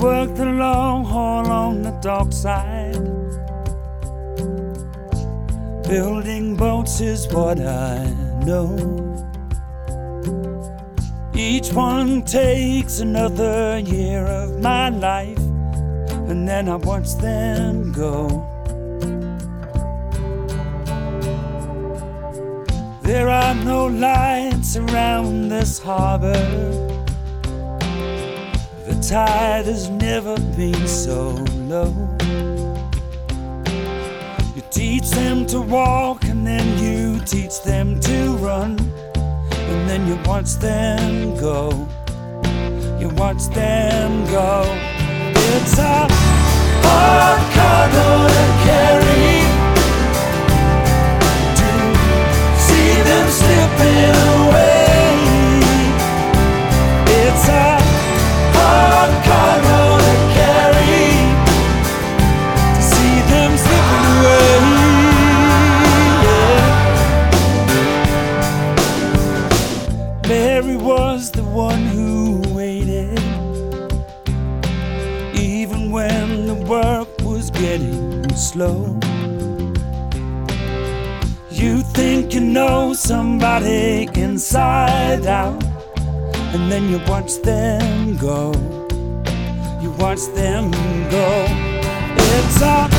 work the long haul on the dark side. Building boats is what I know. Each one takes another year of my life, and then I watch them go. There are no lights around this harbor. The tide has never been so low. You teach them to walk, and then you teach them to run, and then you watch them go. You watch them go. It's a hard cargo to carry, to see them slipping away. It's a hard cargo to carry, to see them slipping away. Yeah. Mary was the one who waited, even when the work was getting slow. You think you know somebody inside out, and then you watch them go. You watch them go. It's a